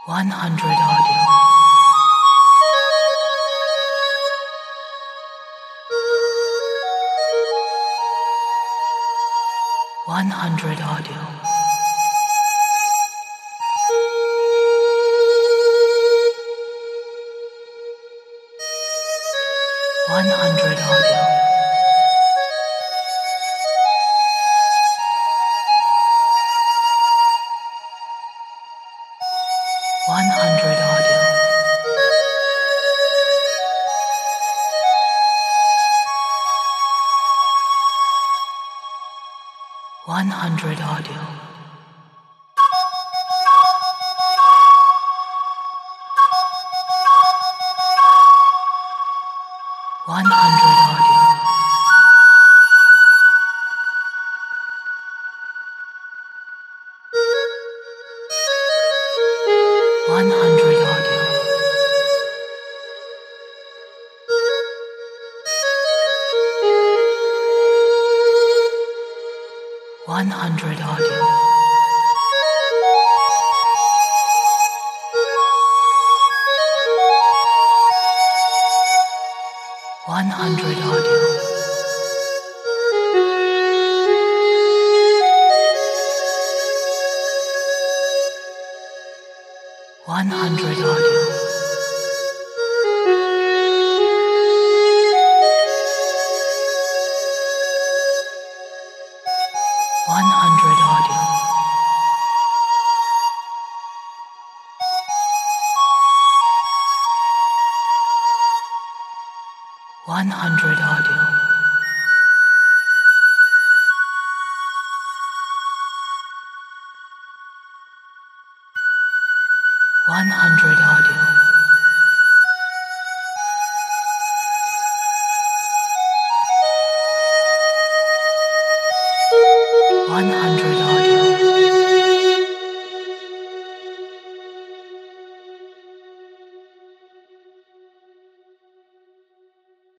100 audio. 100 audio. 100 audio. 100 audio. 100 audio. 100 audio. 100 audio. 100 audio. 100 audio. 100 audio. 100 audio. 100 audio. 100 audio. 100